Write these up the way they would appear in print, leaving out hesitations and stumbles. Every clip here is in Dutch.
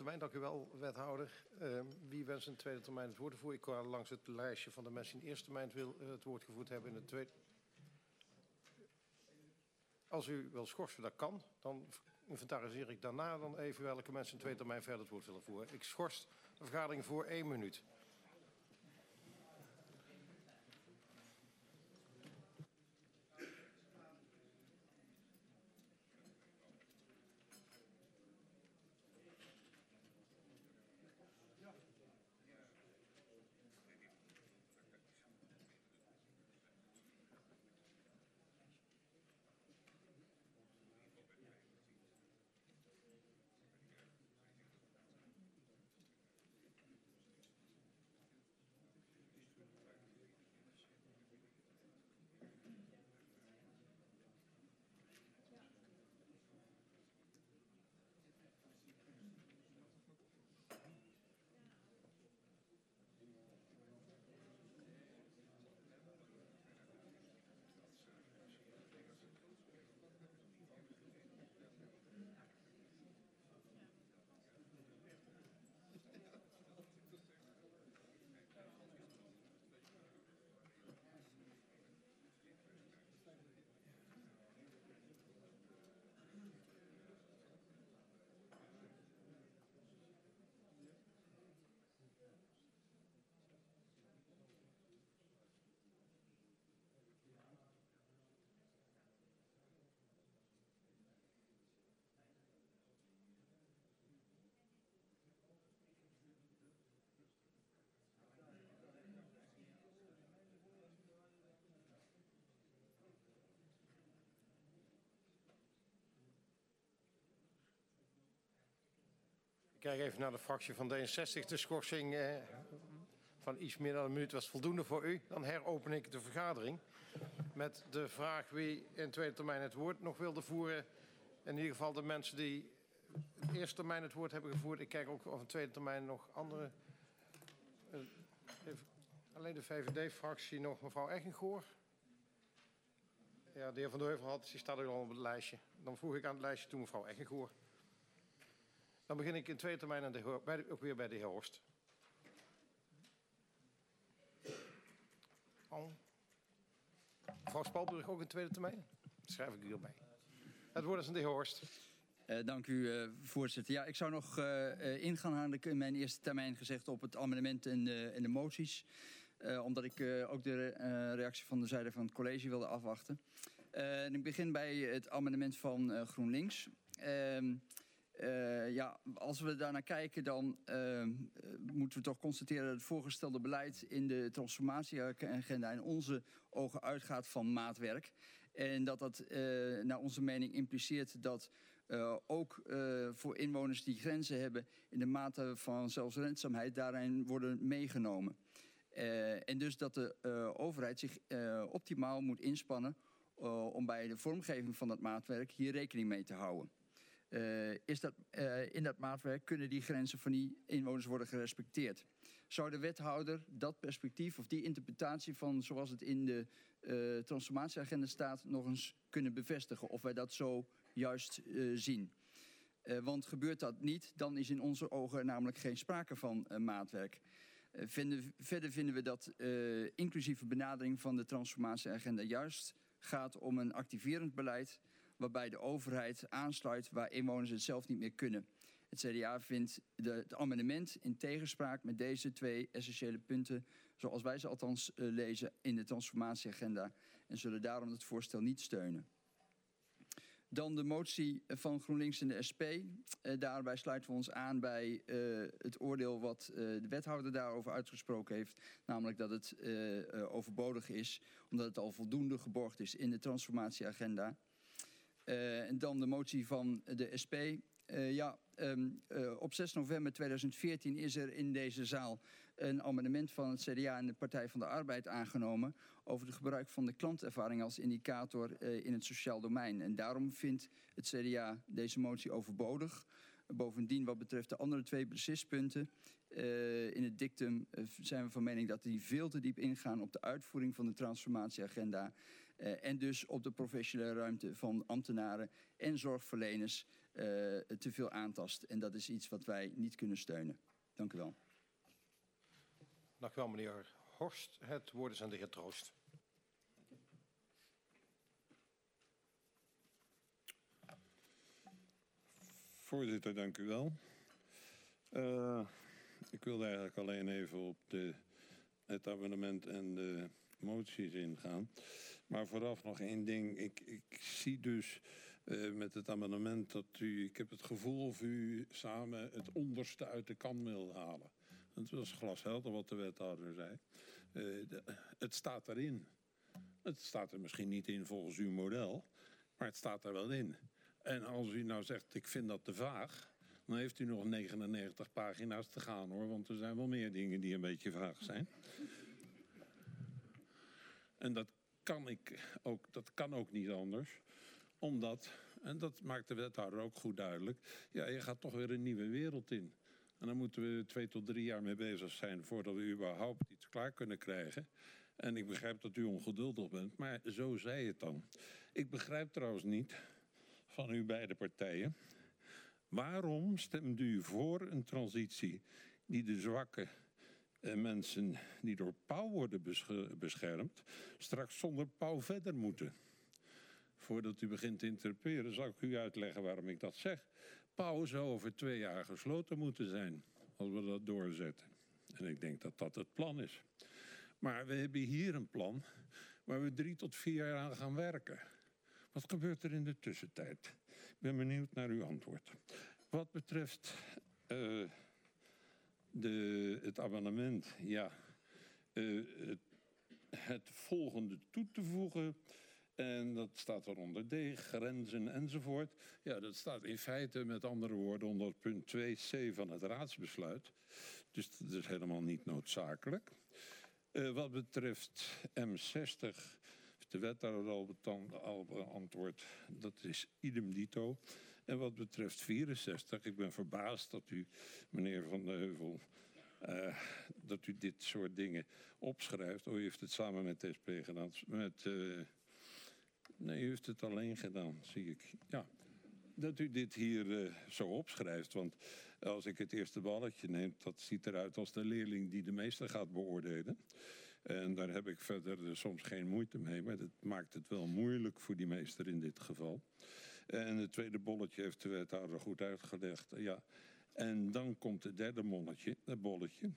termijn. Dank u wel, wethouder. Wie wenst in de tweede termijn het woord ervoor? Ik ga langs het lijstje van de mensen die in de eerste termijn het woord gevoerd hebben in de tweede. Als u wil schorsen, dat kan. Dan inventariseer ik daarna dan even welke mensen in de tweede termijn verder het woord willen voeren. Ik schors de vergadering voor 1 minuut. Ik kijk even naar de fractie van D66. De schorsing van iets meer dan een minuut was voldoende voor u. Dan heropen ik de vergadering met de vraag wie in tweede termijn het woord nog wilde voeren. In ieder geval de mensen die in de eerste termijn het woord hebben gevoerd. Ik kijk ook of in tweede termijn nog andere. Alleen de VVD-fractie nog mevrouw Eggengoor. Ja, de heer Van der Heuvel die staat ook al op het lijstje. Dan voeg ik aan het lijstje toe mevrouw Eggengoor. Dan begin ik in tweede termijn ook weer bij de heer Horst. Oh. Mevrouw Spalburg ook in tweede termijn? Dat schrijf ik hierbij. Het woord is aan de heer Horst. Dank u, voorzitter. Ja, ik zou nog ingaan, had ik in mijn eerste termijn gezegd, op het amendement en de moties. Omdat ik ook de reactie van de zijde van het college wilde afwachten. En ik begin bij het amendement van GroenLinks. Ja, als we daarnaar kijken, dan moeten we toch constateren dat het voorgestelde beleid in de transformatieagenda in onze ogen uitgaat van maatwerk. En dat dat naar onze mening impliceert dat ook voor inwoners die grenzen hebben in de mate van zelfredzaamheid daarin worden meegenomen. En dus dat de overheid zich optimaal moet inspannen om bij de vormgeving van dat maatwerk hier rekening mee te houden. In dat maatwerk kunnen die grenzen van die inwoners worden gerespecteerd. Zou de wethouder dat perspectief of die interpretatie van zoals het in de transformatieagenda staat nog eens kunnen bevestigen of wij dat zo juist zien? Want gebeurt dat niet, dan is in onze ogen namelijk geen sprake van maatwerk. Verder vinden we dat inclusieve benadering van de transformatieagenda juist gaat om een activerend beleid waarbij de overheid aansluit waar inwoners het zelf niet meer kunnen. Het CDA vindt het amendement in tegenspraak met deze 2 essentiële punten, zoals wij ze althans lezen in de transformatieagenda, en zullen daarom het voorstel niet steunen. Dan de motie van GroenLinks en de SP. Daarbij sluiten we ons aan bij het oordeel wat de wethouder daarover uitgesproken heeft. Namelijk dat het overbodig is, omdat het al voldoende geborgd is in de transformatieagenda. En dan de motie van de SP. Op 6 november 2014 is er in deze zaal een amendement van het CDA en de Partij van de Arbeid aangenomen over het gebruik van de klantervaring als indicator in het sociaal domein. En daarom vindt het CDA deze motie overbodig. Bovendien, wat betreft de andere 2 besispunten in het dictum zijn we van mening dat die veel te diep ingaan op de uitvoering van de transformatieagenda en dus op de professionele ruimte van ambtenaren en zorgverleners te veel aantast. En dat is iets wat wij niet kunnen steunen. Dank u wel. Dank u wel, meneer Horst. Het woord is aan de heer Troost. Voorzitter, dank u wel. Ik wilde eigenlijk alleen even op het amendement en de moties ingaan. Maar vooraf nog één ding. Ik zie dus met het amendement dat ik heb het gevoel of u samen het onderste uit de kan wil halen. Het was glashelder wat de wethouder zei. Het staat erin. Het staat er misschien niet in volgens uw model, maar het staat er wel in. En als u nou zegt, ik vind dat te vaag, dan heeft u nog 99 pagina's te gaan, hoor. Want er zijn wel meer dingen die een beetje vaag zijn. En dat kan ook niet anders. Omdat, en dat maakt de wethouder ook goed duidelijk, ja, je gaat toch weer een nieuwe wereld in. En dan moeten we 2 tot 3 jaar mee bezig zijn voordat we überhaupt iets klaar kunnen krijgen. En ik begrijp dat u ongeduldig bent, maar zo zei het dan. Ik begrijp trouwens niet van uw beide partijen. Waarom stemt u voor een transitie die de zwakke mensen die door Pauw worden beschermd, straks zonder Pauw verder moeten? Voordat u begint te interpreteren, zal ik u uitleggen waarom ik dat zeg. Pauw zou over 2 jaar gesloten moeten zijn, als we dat doorzetten. En ik denk dat dat het plan is. Maar we hebben hier een plan waar we 3 tot 4 jaar aan gaan werken. Wat gebeurt er in de tussentijd? Ik ben benieuwd naar uw antwoord. Wat betreft het amendement, ja, het volgende toe te voegen. En dat staat er onder D, grenzen enzovoort. Ja, dat staat in feite met andere woorden onder punt 2c van het raadsbesluit. Dus dat is helemaal niet noodzakelijk. Wat betreft M60, heeft de wethouder al beantwoord, dat is idem dito. En wat betreft 64, ik ben verbaasd dat u, meneer Van de Heuvel, dat u dit soort dingen opschrijft. U heeft het samen met de SP gedaan. Nee, u heeft het alleen gedaan, zie ik. Ja, dat u dit hier zo opschrijft. Want als ik het eerste balletje neem, dat ziet eruit als de leerling die de meester gaat beoordelen. En daar heb ik verder soms geen moeite mee. Maar dat maakt het wel moeilijk voor die meester in dit geval. En het tweede bolletje heeft de wethouder goed uitgelegd. Ja. En dan komt het derde bolletje.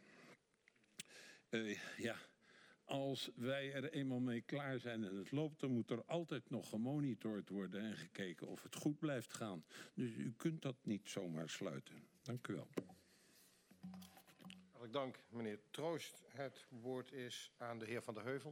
Ja. Als wij er eenmaal mee klaar zijn en het loopt, dan moet er altijd nog gemonitord worden en gekeken of het goed blijft gaan. Dus u kunt dat niet zomaar sluiten. Dank u wel. Hartelijk dank, meneer Troost. Het woord is aan de heer Van de Heuvel.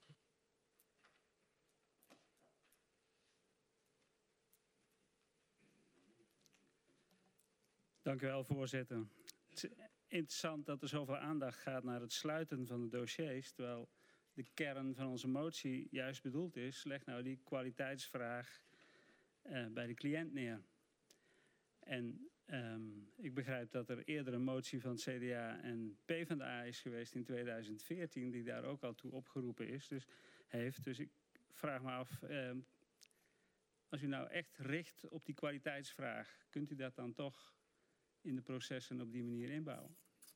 Dank u wel, voorzitter. Het is interessant dat er zoveel aandacht gaat naar het sluiten van de dossiers, terwijl de kern van onze motie juist bedoeld is, leg nou die kwaliteitsvraag bij de cliënt neer. En ik begrijp dat er eerder een motie van het CDA en PvdA is geweest in 2014, die daar ook al toe opgeroepen is. Dus ik vraag me af, als u nou echt richt op die kwaliteitsvraag, kunt u dat dan toch in de processen op die manier inbouwen?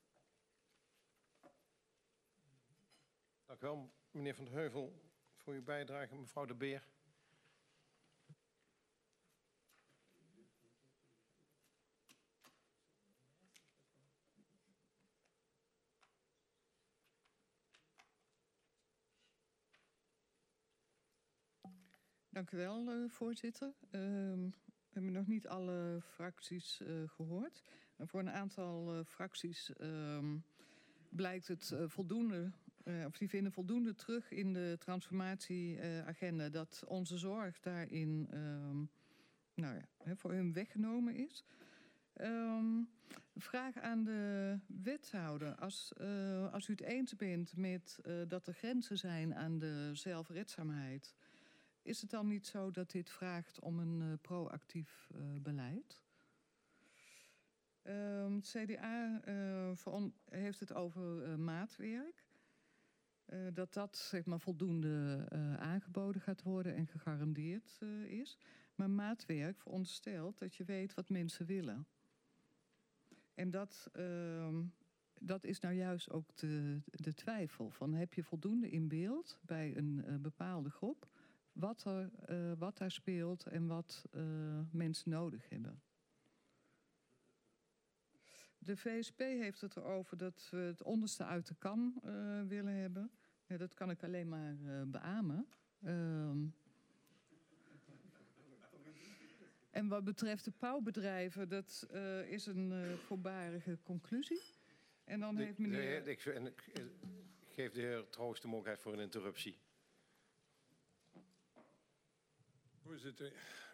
Dank u wel, meneer Van de Heuvel, voor uw bijdrage. Mevrouw De Beer. Dank u wel, voorzitter. We hebben nog niet alle fracties gehoord. En voor een aantal fracties blijkt het voldoende, of die vinden voldoende terug in de transformatieagenda dat onze zorg daarin voor hun weggenomen is. Vraag aan de wethouder. Als u het eens bent met dat er grenzen zijn aan de zelfredzaamheid, is het dan niet zo dat dit vraagt om een proactief beleid? Het CDA heeft het over maatwerk. Dat zeg maar voldoende aangeboden gaat worden en gegarandeerd is. Maar maatwerk veronderstelt dat je weet wat mensen willen. En dat is nou juist ook de twijfel. Van heb je voldoende in beeld bij een bepaalde groep wat daar speelt en wat mensen nodig hebben. De VSP heeft het erover dat we het onderste uit de kan willen hebben. Ja, dat kan ik alleen maar beamen. En wat betreft de pauwbedrijven, dat is een voorbarige conclusie. En dan heeft meneer... Ik geef de heer Troost de mogelijkheid voor een interruptie. Voorzitter,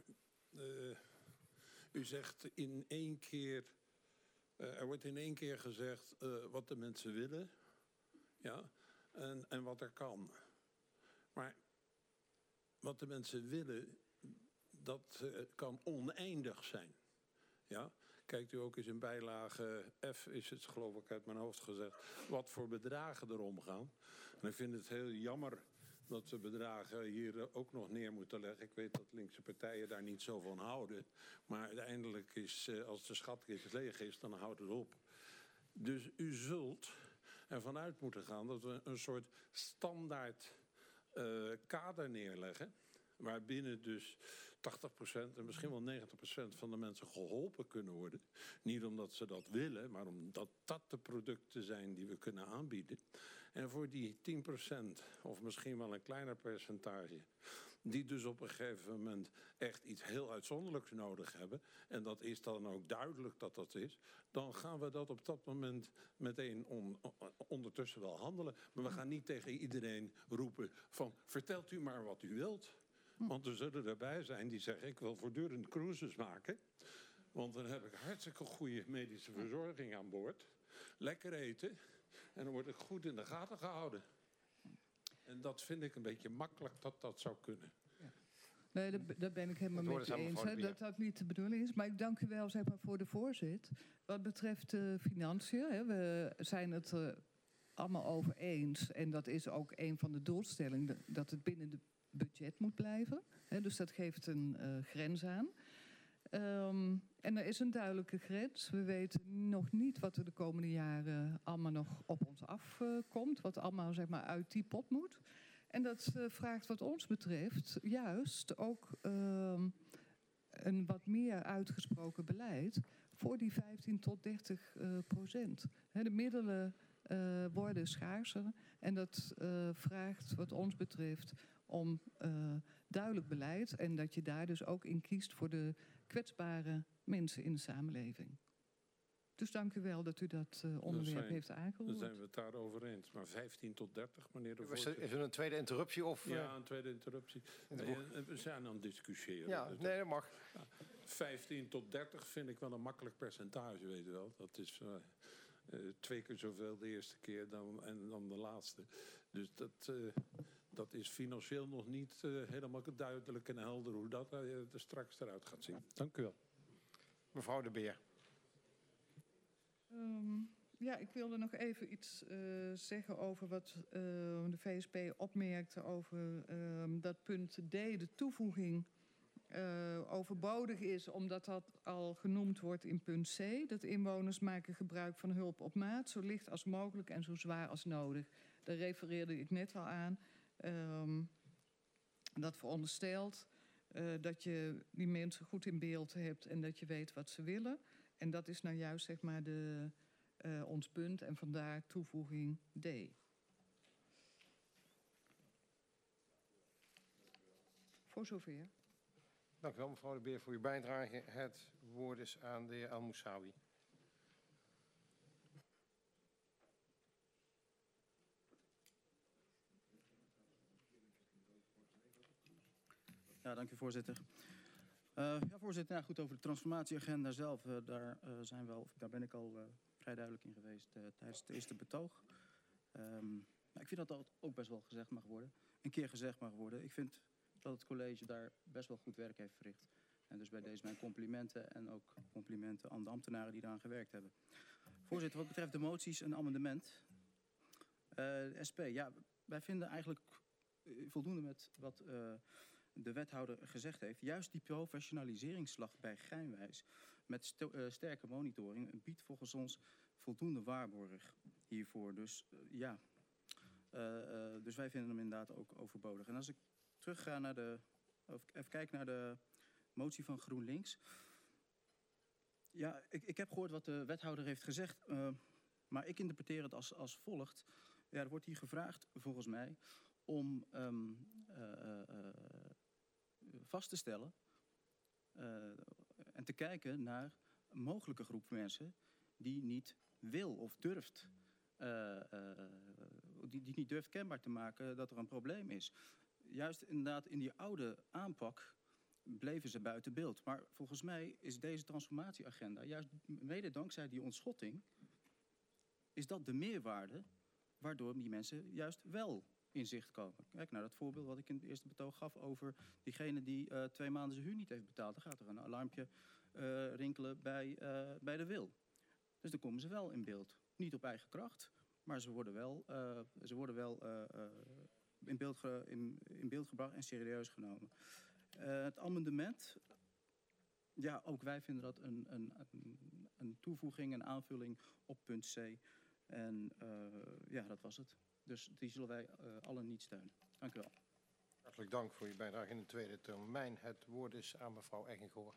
u zegt in één keer... er wordt in één keer gezegd wat de mensen willen. Ja, en wat er kan. Maar wat de mensen willen, dat kan oneindig zijn. Ja? Kijkt u ook eens in bijlage F, is het geloof ik uit mijn hoofd gezegd, wat voor bedragen er omgaan. En ik vind het heel jammer dat we bedragen hier ook nog neer moeten leggen. Ik weet dat linkse partijen daar niet zo van houden. Maar uiteindelijk is, als de schatkist leeg is, dan houdt het op. Dus u zult ervan uit moeten gaan dat we een soort standaard kader neerleggen. Waarbinnen dus 80% en misschien wel 90% van de mensen geholpen kunnen worden. Niet omdat ze dat willen, maar omdat dat de producten zijn die we kunnen aanbieden. En voor die 10% of misschien wel een kleiner percentage, die dus op een gegeven moment echt iets heel uitzonderlijks nodig hebben, en dat is dan ook duidelijk dat dat is, dan gaan we dat op dat moment meteen ondertussen wel handelen. Maar we gaan niet tegen iedereen roepen van vertelt u maar wat u wilt. Want er zullen erbij zijn die zeggen ik wil voortdurend cruises maken. Want dan heb ik hartstikke goede medische verzorging aan boord. Lekker eten. En dan word ik goed in de gaten gehouden. En dat vind ik een beetje makkelijk dat dat zou kunnen. Nee, daar ben ik helemaal mee eens. Dat dat niet de bedoeling is. Maar ik dank u wel zeg maar, voor de voorzet. Wat betreft de financiën, hè, we zijn het allemaal over eens. En dat is ook een van de doelstellingen, dat het binnen de budget moet blijven. Hè, dus dat geeft een grens aan. En er is een duidelijke grens. We weten nog niet wat er de komende jaren allemaal nog op ons afkomt. Wat allemaal zeg maar, uit die pot moet. En dat vraagt wat ons betreft juist ook een wat meer uitgesproken beleid voor die 15 tot 30%. De middelen worden schaarser en dat vraagt wat ons betreft om duidelijk beleid en dat je daar dus ook in kiest voor de kwetsbare mensen in de samenleving. Dus dank u wel dat u dat onderwerp heeft aangehoord. Dan zijn we het daarover eens. Maar 15 tot 30, meneer de voorzitter. Is er een tweede interruptie? Of, ja, een tweede interruptie. We zijn aan het discussiëren. Ja, nee, dat mag. 15 tot 30 vind ik wel een makkelijk percentage, weet je wel. Dat is 2 keer zoveel de eerste keer dan de laatste. Dus dat is financieel nog niet helemaal duidelijk en helder hoe dat er straks eruit gaat zien. Dank u wel. Mevrouw De Beer. Ja, ik wilde nog even iets zeggen over wat de VSP opmerkte over dat punt D, de toevoeging overbodig is, omdat dat al genoemd wordt in punt C. Dat inwoners maken gebruik van hulp op maat, zo licht als mogelijk en zo zwaar als nodig. Daar refereerde ik net al aan. Dat veronderstelt dat je die mensen goed in beeld hebt en dat je weet wat ze willen. En dat is nou juist zeg maar ons punt en vandaar toevoeging D. Voor zover. Dank u wel, mevrouw De Beer, voor uw bijdrage. Het woord is aan de heer Al-Moussaoui. Ja, dank u voorzitter. Voorzitter, goed over de transformatieagenda zelf. Daar ben ik al vrij duidelijk in geweest tijdens het eerste betoog. Ik vind dat ook best wel gezegd mag worden. Een keer gezegd mag worden. Ik vind dat het college daar best wel goed werk heeft verricht. En dus bij deze mijn complimenten en ook complimenten aan de ambtenaren die daaraan gewerkt hebben. Voorzitter, wat betreft de moties en amendement. SP, ja, wij vinden eigenlijk voldoende met wat de wethouder gezegd heeft, juist die professionaliseringsslag bij Geinwijs met sterke monitoring biedt volgens ons voldoende waarborg hiervoor. Dus dus wij vinden hem inderdaad ook overbodig. En als ik terugga naar of even kijk naar de motie van GroenLinks. Ja, ik heb gehoord wat de wethouder heeft gezegd, maar ik interpreteer het als volgt. Ja, er wordt hier gevraagd, volgens mij, om vast te stellen en te kijken naar een mogelijke groep mensen die niet wil of durft, die niet durft kenbaar te maken dat er een probleem is. Juist inderdaad in die oude aanpak bleven ze buiten beeld. Maar volgens mij is deze transformatieagenda, juist mede dankzij die ontschotting, is dat de meerwaarde waardoor die mensen juist wel in zicht komen. Kijk naar dat voorbeeld wat ik in het eerste betoog gaf over diegene die 2 maanden zijn huur niet heeft betaald. Dan gaat er een alarmpje rinkelen bij de wil. Dus dan komen ze wel in beeld. Niet op eigen kracht, maar ze worden wel in beeld gebracht en serieus genomen. Het amendement, ja, ook wij vinden dat een toevoeging, een aanvulling op punt C. En ja, dat was het. Dus die zullen wij allen niet steunen. Dank u wel. Hartelijk dank voor uw bijdrage in de tweede termijn. Het woord is aan mevrouw Eggengoor.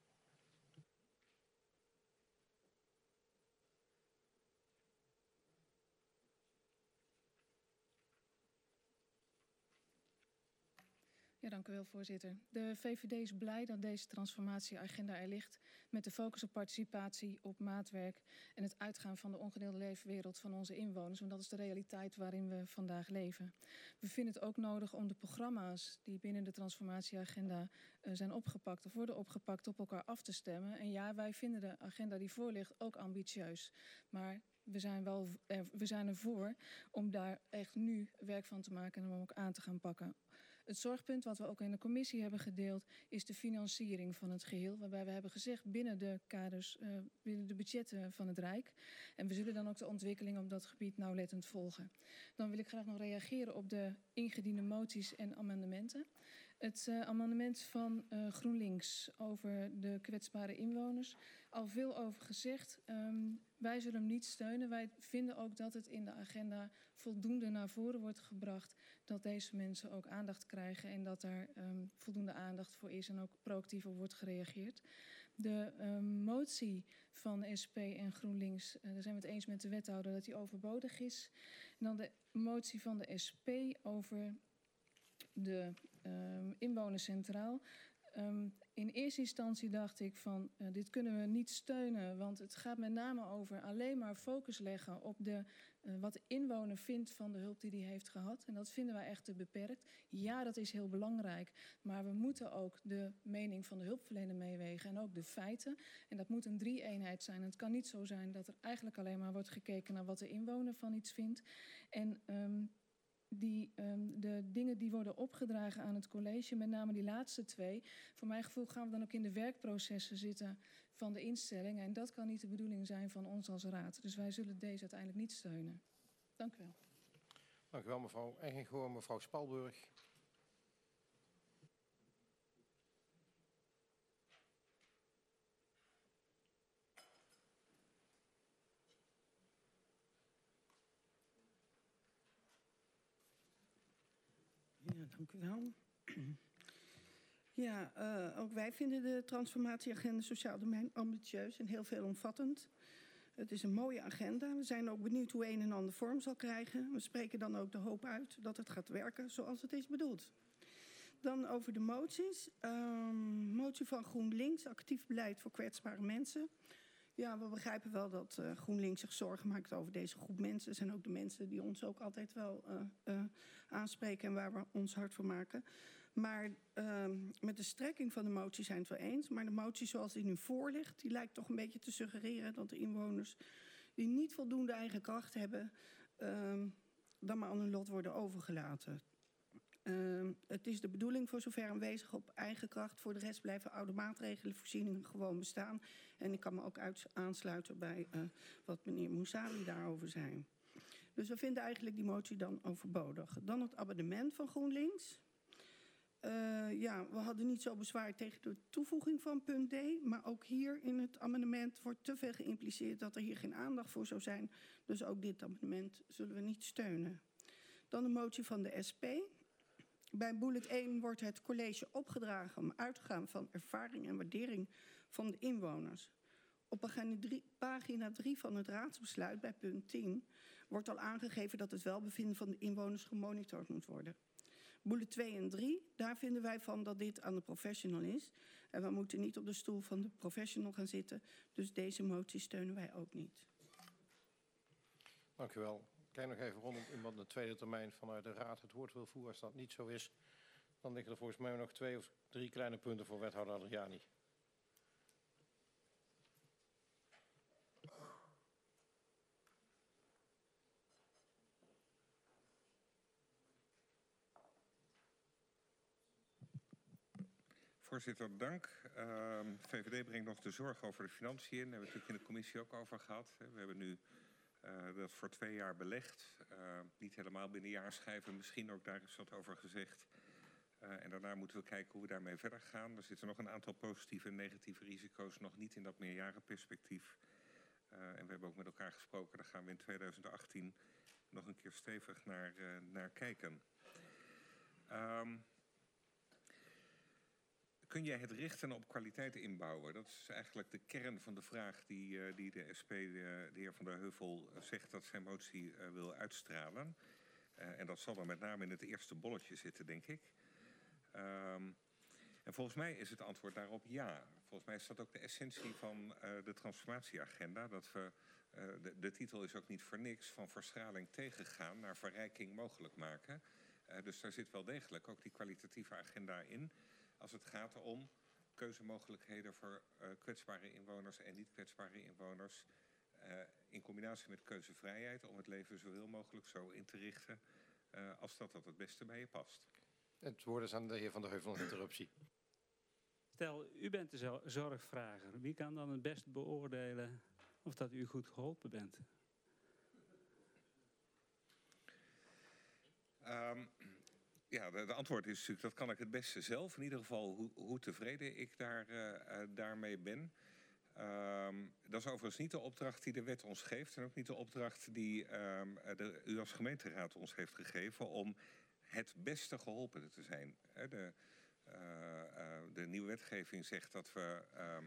Ja, dank u wel, voorzitter. De VVD is blij dat deze transformatieagenda er ligt met de focus op participatie, op maatwerk en het uitgaan van de ongedeelde leefwereld van onze inwoners. Want dat is de realiteit waarin we vandaag leven. We vinden het ook nodig om de programma's die binnen de transformatieagenda zijn opgepakt of worden opgepakt op elkaar af te stemmen. En ja, wij vinden de agenda die voor ligt ook ambitieus. Maar we zijn ervoor om daar echt nu werk van te maken en om ook aan te gaan pakken. Het zorgpunt wat we ook in de commissie hebben gedeeld is de financiering van het geheel. Waarbij we hebben gezegd binnen de kaders, binnen de budgetten van het Rijk. En we zullen dan ook de ontwikkeling op dat gebied nauwlettend volgen. Dan wil ik graag nog reageren op de ingediende moties en amendementen. Het amendement van GroenLinks over de kwetsbare inwoners. Al veel over gezegd. Wij zullen hem niet steunen. Wij vinden ook dat het in de agenda voldoende naar voren wordt gebracht dat deze mensen ook aandacht krijgen en dat daar voldoende aandacht voor is en ook proactief op wordt gereageerd. De motie van SP en GroenLinks, daar zijn we het eens met de wethouder dat die overbodig is. En dan de motie van de SP over de inwoners centraal. In eerste instantie dacht ik van dit kunnen we niet steunen, want het gaat met name over alleen maar focus leggen op wat de inwoner vindt van de hulp die hij heeft gehad. En dat vinden wij echt te beperkt. Ja, dat is heel belangrijk, maar we moeten ook de mening van de hulpverlener meewegen en ook de feiten. En dat moet een 3-eenheid zijn. Het kan niet zo zijn dat er eigenlijk alleen maar wordt gekeken naar wat de inwoner van iets vindt. En de dingen die worden opgedragen aan het college, met name die laatste 2. Voor mijn gevoel gaan we dan ook in de werkprocessen zitten van de instellingen. En dat kan niet de bedoeling zijn van ons als raad. Dus wij zullen deze uiteindelijk niet steunen. Dank u wel. Dank u wel, mevrouw Eggengoor. Mevrouw Spalburg. Ja, dank u wel. Ja, ook wij vinden de transformatieagenda sociaal domein ambitieus en heel veelomvattend. Het is een mooie agenda. We zijn ook benieuwd hoe een en ander vorm zal krijgen. We spreken dan ook de hoop uit dat het gaat werken zoals het is bedoeld. Dan over de moties. Motie van GroenLinks, actief beleid voor kwetsbare mensen. Ja, we begrijpen wel dat GroenLinks zich zorgen maakt over deze groep mensen. Het zijn ook de mensen die ons ook altijd wel aanspreken en waar we ons hard voor maken. Maar met de strekking van de motie zijn we het wel eens. Maar de motie zoals die nu voor ligt, die lijkt toch een beetje te suggereren dat de inwoners die niet voldoende eigen kracht hebben, dan maar aan hun lot worden overgelaten. Het is de bedoeling voor zover aanwezig op eigen kracht. Voor de rest blijven oude maatregelen, voorzieningen gewoon bestaan. En ik kan me ook aansluiten bij wat meneer Mousavi daarover zei. Dus we vinden eigenlijk die motie dan overbodig. Dan het amendement van GroenLinks. Ja, we hadden niet zo bezwaar tegen de toevoeging van punt D. Maar ook hier in het amendement wordt te veel geïmpliceerd dat er hier geen aandacht voor zou zijn. Dus ook dit amendement zullen we niet steunen. Dan de motie van de SP. Bij bullet 1 wordt het college opgedragen om uit te gaan van ervaring en waardering van de inwoners. Op pagina 3 van het raadsbesluit bij punt 10 wordt al aangegeven dat het welbevinden van de inwoners gemonitord moet worden. Bullet 2 en 3, daar vinden wij van dat dit aan de professional is. En we moeten niet op de stoel van de professional gaan zitten. Dus deze motie steunen wij ook niet. Dank u wel. Kijk nog even rondom iemand de tweede termijn vanuit de Raad het woord wil voeren. Als dat niet zo is, dan liggen er volgens mij nog 2 of 3 kleine punten voor wethouder Adriani. Voorzitter, dank. VVD brengt nog de zorg over de financiën in. Daar hebben we het natuurlijk in de commissie ook over gehad. We hebben nu dat voor 2 jaar belegd. Niet helemaal binnen jaarschijven, misschien ook daar is wat over gezegd. En daarna moeten we kijken hoe we daarmee verder gaan. Er zitten nog een aantal positieve en negatieve risico's nog niet in dat meerjarenperspectief. En we hebben ook met elkaar gesproken, daar gaan we in 2018 nog een keer stevig naar kijken. Kun jij het richten op kwaliteit inbouwen? Dat is eigenlijk de kern van de vraag die de SP, de heer Van der Heuvel, zegt dat zijn motie wil uitstralen. En dat zal dan met name in het eerste bolletje zitten, denk ik. En volgens mij is het antwoord daarop ja. Volgens mij is dat ook de essentie van de transformatieagenda. Dat we, de titel is ook niet voor niks, van verschraling tegengaan naar verrijking mogelijk maken. Dus daar zit wel degelijk ook die kwalitatieve agenda in. Als het gaat om keuzemogelijkheden voor kwetsbare inwoners en niet kwetsbare inwoners. In combinatie met keuzevrijheid om het leven zoveel mogelijk zo in te richten als dat het beste bij je past. Het woord is aan de heer Van der Heuvel, een interruptie. Stel, u bent de zorgvrager. Wie kan dan het beste beoordelen of dat u goed geholpen bent? Ja, de antwoord is natuurlijk, dat kan ik het beste zelf. In ieder geval hoe tevreden ik daarmee ben. Dat is overigens niet de opdracht die de wet ons geeft. En ook niet de opdracht die u als gemeenteraad ons heeft gegeven om het beste geholpen te zijn. De nieuwe wetgeving zegt dat we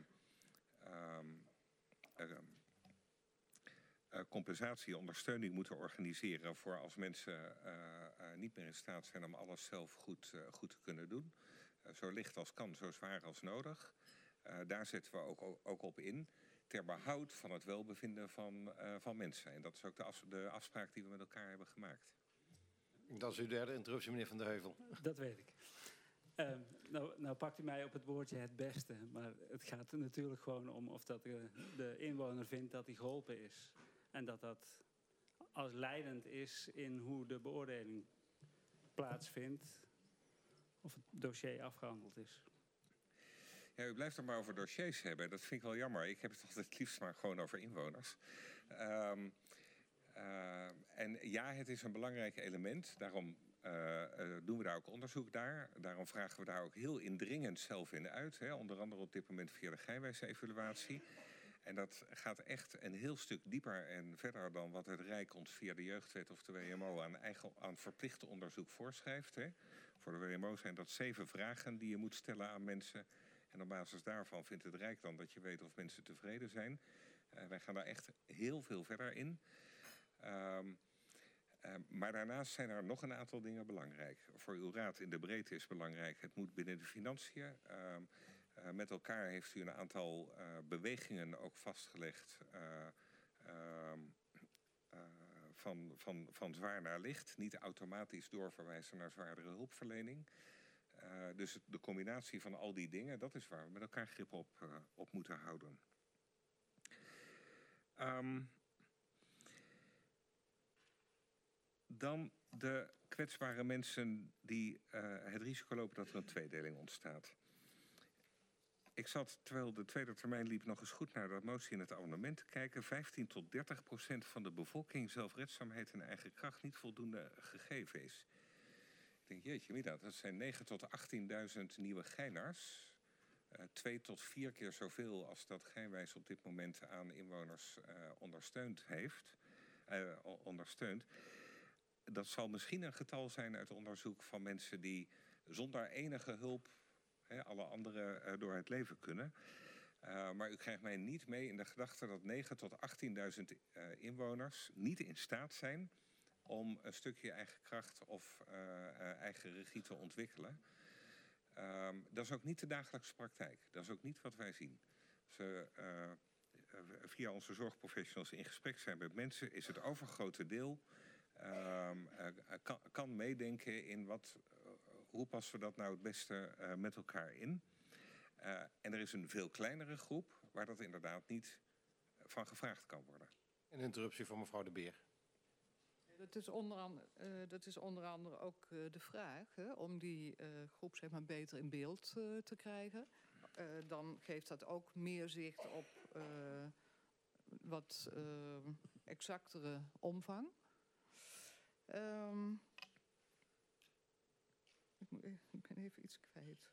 compensatie, ondersteuning moeten organiseren voor als mensen niet meer in staat zijn om alles zelf goed te kunnen doen. Zo licht als kan, zo zwaar als nodig. Daar zetten we ook op in ter behoud van het welbevinden van mensen. En dat is ook de afspraak die we met elkaar hebben gemaakt. Dat is uw derde interruptie, meneer Van der Heuvel. Dat weet ik. Nou pakt u mij op het woordje het beste. Maar het gaat er natuurlijk gewoon om of dat de inwoner vindt dat hij geholpen is. En dat dat als leidend is in hoe de beoordeling plaatsvindt. Of het dossier afgehandeld is. Ja, u blijft het maar over dossiers hebben. Dat vind ik wel jammer. Ik heb het altijd het liefst maar gewoon over inwoners. En ja, het is een belangrijk element. Daarom doen we daar ook onderzoek naar. Daarom vragen we daar ook heel indringend zelf in uit. Hè. Onder andere op dit moment via de Geinwijs-evaluatie. En dat gaat echt een heel stuk dieper en verder dan wat het Rijk ons via de Jeugdwet of de WMO aan verplichte onderzoek voorschrijft. Hè. Voor de WMO zijn dat 7 vragen die je moet stellen aan mensen. En op basis daarvan vindt het Rijk dan dat je weet of mensen tevreden zijn. Wij gaan daar echt heel veel verder in. Maar daarnaast zijn er nog een aantal dingen belangrijk. Voor uw raad in de breedte is belangrijk. Het moet binnen de financiën. Met elkaar heeft u een aantal bewegingen ook vastgelegd. Van zwaar naar licht. Niet automatisch doorverwijzen naar zwaardere hulpverlening. Dus de combinatie van al die dingen, dat is waar we met elkaar grip op moeten houden. Dan de kwetsbare mensen die het risico lopen dat er een tweedeling ontstaat. Ik zat, terwijl de tweede termijn liep, nog eens goed naar dat motie in het amendement te kijken. 15% tot 30% van de bevolking zelfredzaamheid en eigen kracht niet voldoende gegeven is. Het denk, jeetje mina, dat zijn 9.000 tot 18.000 nieuwe Geiners. 2 tot 4 keer zoveel als dat Geinwijs op dit moment aan inwoners ondersteunt. Dat zal misschien een getal zijn uit onderzoek van mensen die zonder enige hulp alle anderen door het leven kunnen. Maar u krijgt mij niet mee in de gedachte dat 9.000 tot 18.000 inwoners niet in staat zijn om een stukje eigen kracht of eigen regie te ontwikkelen. Dat is ook niet de dagelijkse praktijk. Dat is ook niet wat wij zien. Als we via onze zorgprofessionals in gesprek zijn met mensen, is het overgrote deel kan meedenken in hoe passen we dat nou het beste met elkaar in. En er is een veel kleinere groep waar dat inderdaad niet van gevraagd kan worden. Een interruptie van mevrouw De Beer. Dat is onder andere ook de vraag, om die groep zeg maar, beter in beeld te krijgen. Dan geeft dat ook meer zicht op wat exactere omvang. Ik ben even iets kwijt.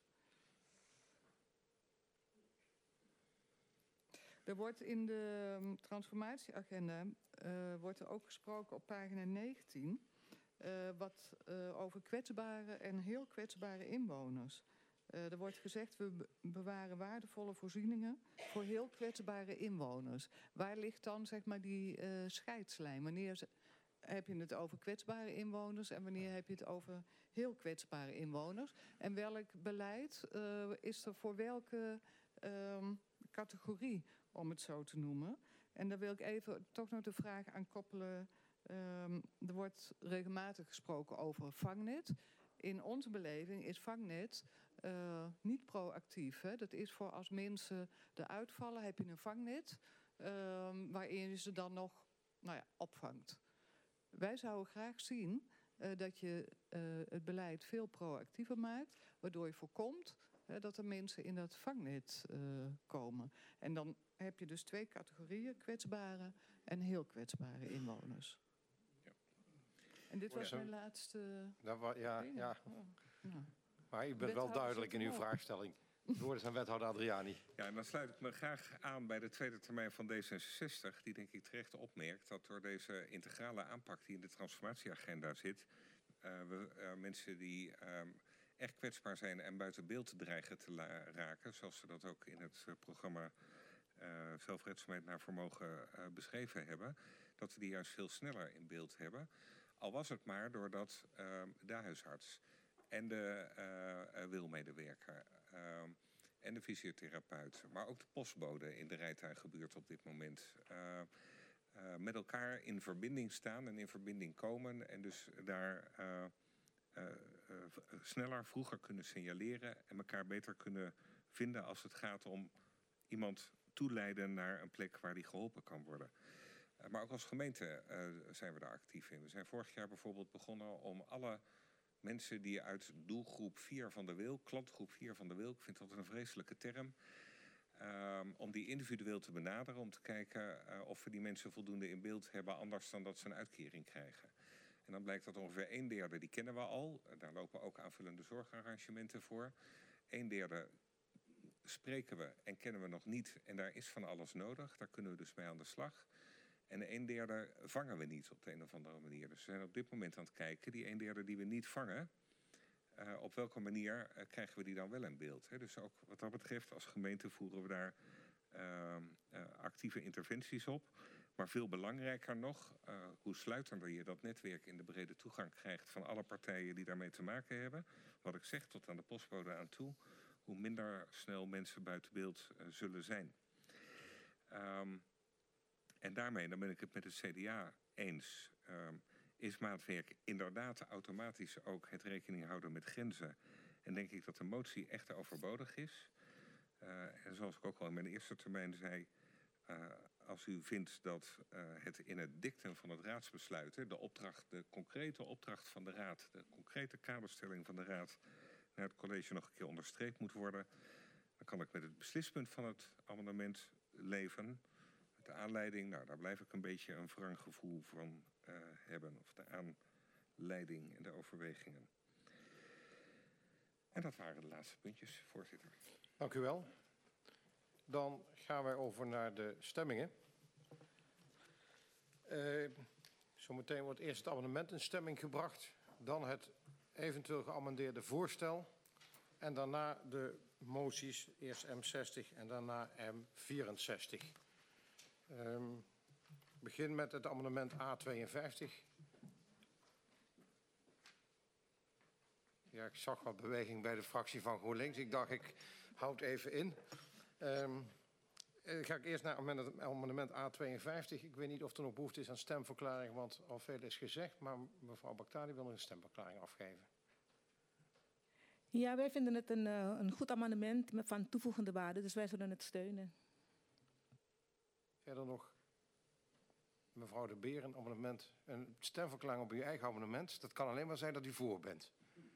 Er wordt in de transformatieagenda wordt er ook gesproken op pagina 19... over kwetsbare en heel kwetsbare inwoners. Er wordt gezegd, we bewaren waardevolle voorzieningen voor heel kwetsbare inwoners. Waar ligt dan zeg maar die scheidslijn? Wanneer heb je het over kwetsbare inwoners en wanneer heb je het over heel kwetsbare inwoners? En welk beleid is er voor welke categorie, om het zo te noemen? En daar wil ik even toch nog de vraag aan koppelen. Er wordt regelmatig gesproken over vangnet. In onze beleving is vangnet niet proactief. Hè? Dat is voor als mensen eruit vallen, heb je een vangnet waarin je ze dan nog opvangt. Wij zouden graag zien dat je het beleid veel proactiever maakt, waardoor je voorkomt dat er mensen in dat vangnet komen. En dan heb je dus 2 categorieën, kwetsbare en heel kwetsbare inwoners. Ja. En dit was mijn laatste... Ja. Maar u bent wel duidelijk in uw vraagstelling. De woorden zijn wethouder Adriani. Ja, en dan sluit ik me graag aan bij de tweede termijn van D66... die denk ik terecht opmerkt dat door deze integrale aanpak die in de transformatieagenda zit... mensen die echt kwetsbaar zijn en buiten beeld dreigen te raken... zoals we dat ook in het programma Zelfredzaamheid naar Vermogen beschreven hebben... dat we die juist veel sneller in beeld hebben. Al was het maar doordat de huisarts en de wilmedewerker... en de fysiotherapeut, maar ook de postbode in de rijtuiggebuurt op dit moment... met elkaar in verbinding staan en in verbinding komen... en dus daar sneller, vroeger kunnen signaleren... en elkaar beter kunnen vinden als het gaat om iemand toeleiden... naar een plek waar die geholpen kan worden. Maar ook als gemeente zijn we daar actief in. We zijn vorig jaar bijvoorbeeld begonnen om alle... mensen die uit doelgroep 4 van de Wil, klantgroep 4 van de Wil... ik vind dat een vreselijke term... om die individueel te benaderen, om te kijken of we die mensen voldoende in beeld hebben... anders dan dat ze een uitkering krijgen. En dan blijkt dat ongeveer 1/3, die kennen we al. Daar lopen ook aanvullende zorgarrangementen voor. 1/3 spreken we en kennen we nog niet en daar is van alles nodig. Daar kunnen we dus mee aan de slag. En de 1/3 vangen we niet op de een of andere manier. Dus we zijn op dit moment aan het kijken, die 1/3 die we niet vangen... op welke manier krijgen we die dan wel in beeld? Hè? Dus ook wat dat betreft, als gemeente voeren we daar actieve interventies op. Maar veel belangrijker nog, hoe sluitender je dat netwerk in de brede toegang krijgt... van alle partijen die daarmee te maken hebben. Wat ik zeg, tot aan de postbode aan toe... hoe minder snel mensen buiten beeld zullen zijn. En daarmee, dan ben ik het met het CDA eens... is maatwerk inderdaad automatisch ook het rekening houden met grenzen. En denk ik dat de motie echt overbodig is. En zoals ik ook al in mijn eerste termijn zei... als u vindt dat het in het dictum van het raadsbesluit... de concrete opdracht van de raad... de concrete kaderstelling van de raad... naar het college nog een keer onderstreept moet worden... dan kan ik met het beslispunt van het amendement leven... De aanleiding, nou, daar blijf ik een beetje een wrang gevoel van hebben. Of de aanleiding en de overwegingen. En dat waren de laatste puntjes, voorzitter. Dank u wel. Dan gaan wij over naar de stemmingen. Zometeen wordt eerst het amendement in stemming gebracht. Dan het eventueel geamendeerde voorstel. En daarna de moties, eerst M60 en daarna M64. Ik begin met het amendement A52. Ja, ik zag wat beweging bij de fractie van GroenLinks. Ik dacht, ik houd even in. Ga ik eerst naar amendement A52. Ik weet niet of er nog behoefte is aan stemverklaring, want al veel is gezegd. Maar mevrouw Baktali wil nog een stemverklaring afgeven. Ja, wij vinden het een goed amendement van toevoegende waarde, dus wij zullen het steunen. Verder nog, mevrouw De Beer, een stemverklaring op uw eigen amendement. Dat kan alleen maar zijn dat u voor bent.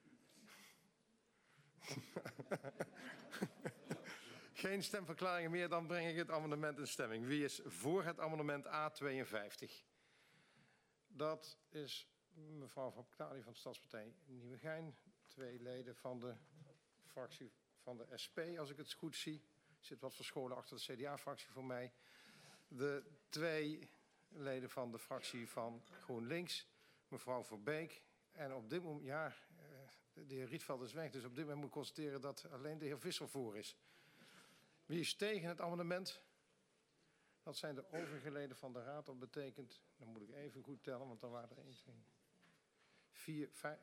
Geen stemverklaringen meer, dan breng ik het amendement in stemming. Wie is voor het amendement A52? Dat is mevrouw Van Baktali van de Stadspartij Nieuwegein. 2 leden van de fractie van de SP, als ik het goed zie. Er zit wat verscholen achter de CDA-fractie voor mij. De 2 leden van de fractie van GroenLinks, mevrouw Verbeek. En op dit moment, ja, de heer Rietveld is weg, dus op dit moment moet ik constateren dat alleen de heer Visser voor is. Wie is tegen het amendement? Dat zijn de overige leden van de raad. Dat betekent, dan moet ik even goed tellen, want dan waren er 1, 2, 4, 5,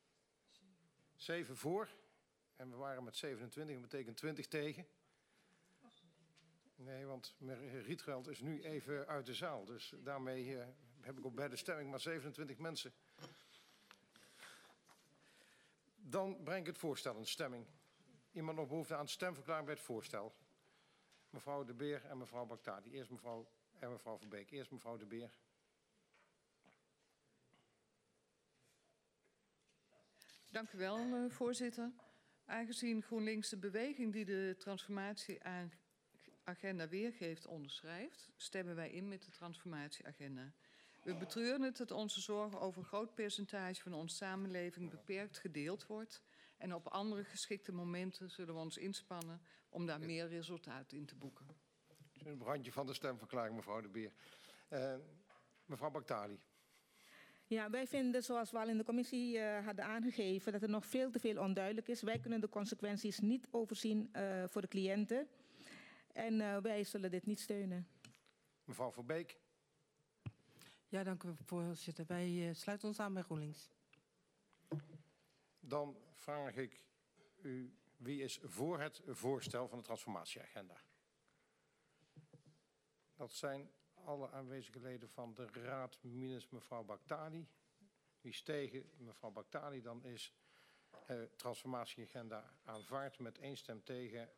7 voor. En we waren met 27, dat betekent 20 tegen. Nee, want meneer Rietveld is nu even uit de zaal. Dus daarmee heb ik op bij de stemming maar 27 mensen. Dan breng ik het voorstel in stemming. Iemand nog behoefte aan stemverklaring bij het voorstel? Mevrouw De Beer en mevrouw Baktali. Eerst mevrouw en mevrouw Verbeek. Eerst mevrouw De Beer. Dank u wel, voorzitter. Aangezien GroenLinks de beweging die de transformatieagenda weergeeft onderschrijft, stemmen wij in met de transformatieagenda. We betreuren het dat onze zorgen over een groot percentage van onze samenleving beperkt gedeeld wordt. En op andere geschikte momenten zullen we ons inspannen om daar meer resultaat in te boeken. Een randje van de stemverklaring, mevrouw De Beer. Mevrouw Baktali. Ja, wij vinden, zoals we al in de commissie hadden aangegeven, dat er nog veel te veel onduidelijk is. Wij kunnen de consequenties niet overzien voor de cliënten. En wij zullen dit niet steunen. Mevrouw Verbeek. Ja, dank u, voorzitter. Wij sluiten ons aan bij GroenLinks. Dan vraag ik u, wie is voor het voorstel van de transformatieagenda? Dat zijn alle aanwezige leden van de raad minus mevrouw Baktali. Wie is tegen mevrouw Baktali, dan is de transformatieagenda aanvaard met 1 stem tegen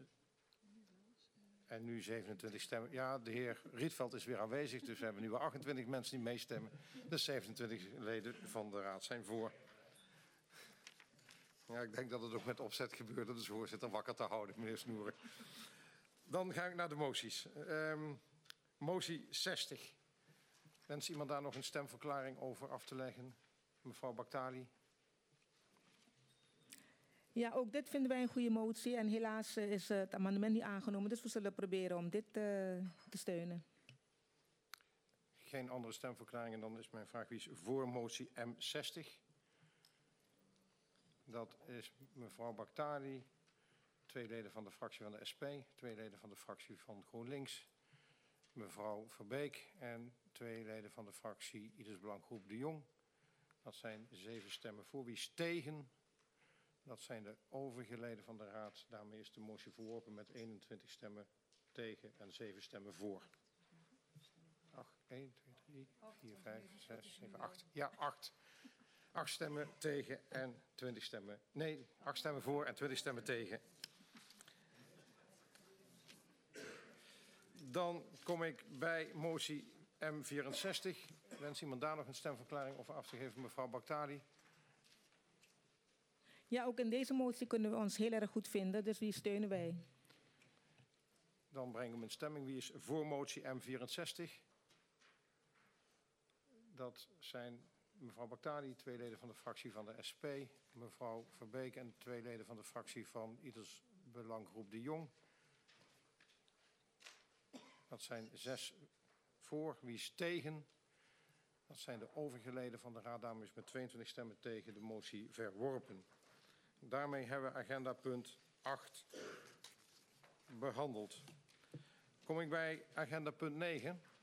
en nu 27 stemmen. Ja, de heer Rietveld is weer aanwezig, dus we hebben nu wel 28 mensen die meestemmen. Dus 27 leden van de raad zijn voor. Ja, ik denk dat het ook met opzet gebeurt om de voorzitter wakker te houden, meneer Snoeren. Dan ga ik naar de moties. Motie 60. Wens iemand daar nog een stemverklaring over af te leggen? Mevrouw Baktali. Ja, ook dit vinden wij een goede motie. En helaas is het amendement niet aangenomen. Dus we zullen proberen om dit te steunen. Geen andere stemverklaringen. Dan is mijn vraag, wie is voor motie M60? Dat is mevrouw Baktali. 2 leden van de fractie van de SP. 2 leden van de fractie van GroenLinks. Mevrouw Verbeek en 2 leden van de fractie Ieders Belangroep De Jong. Dat zijn 7 stemmen voor. Wie is tegen? Dat zijn de overige leden van de raad. Daarmee is de motie verworpen met 21 stemmen tegen en 7 stemmen voor. 1, 2, 3, 4, 5, 6, 7, 8. Ja, 8. 8 stemmen tegen en 20 stemmen. Nee, 8 stemmen voor en 20 stemmen tegen. Dan kom ik bij motie M64. Wens iemand daar nog een stemverklaring over af te geven, mevrouw Baktali? Ja, ook in deze motie kunnen we ons heel erg goed vinden, dus die steunen wij. Dan brengen we hem in stemming. Wie is voor motie M64? Dat zijn mevrouw Baktali, 2 leden van de fractie van de SP, mevrouw Verbeek en 2 leden van de fractie van Ieders Belanggroep De Jong. Dat zijn 6 voor. Wie is tegen? Dat zijn de overige leden van de raad. Daarom is met 22 stemmen tegen de motie verworpen. Daarmee hebben we agenda punt 8 behandeld. Kom ik bij agenda punt 9.